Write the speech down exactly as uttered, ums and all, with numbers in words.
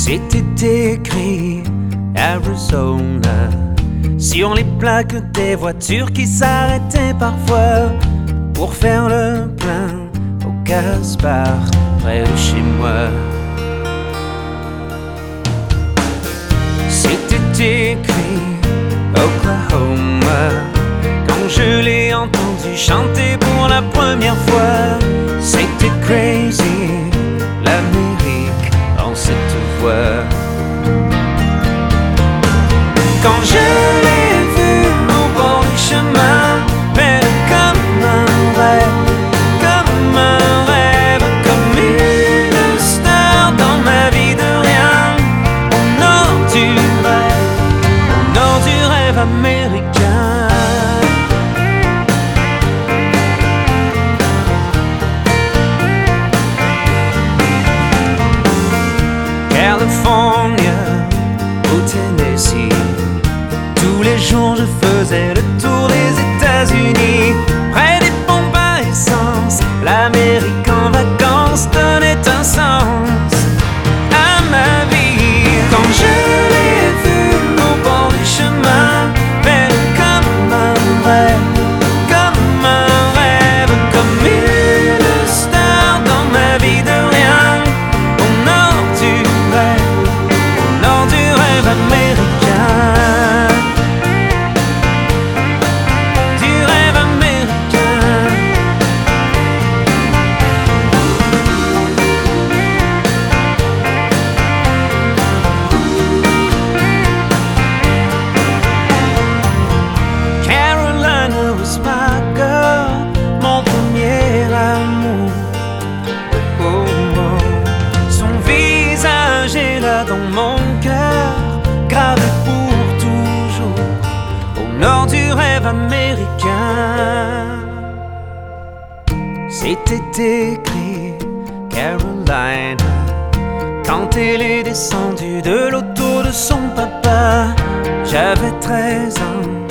C'était écrit Arizona sur les plaques des voitures qui s'arrêtaient parfois pour faire le plein au Gaspard près de chez moi. C'était écrit Oklahoma quand je l'ai entendu chanter pour la première fois. C'était crazy, l'Amérique en cette voix. Quand je l'ai vu au bord du chemin, belle comme un rêve, comme un rêve, comme une star dans ma vie de rien, au nord du rêve, au nord du rêve américain. California, au Tennessee, tous les jours je faisais le tour des États-Unis. Près des pompes à essence, l'Amérique en vacances donnait un sens à ma vie. Quand je l'ai vu au bord du chemin, belle comme un rêve, comme un rêve, comme une star dans ma vie de rien, au nord du rêve, au nord du rêve américain. Dans mon cœur, gravé pour toujours, au nord du rêve américain. C'était écrit Carolina quand elle est descendue de l'auto de son papa. J'avais treize ans.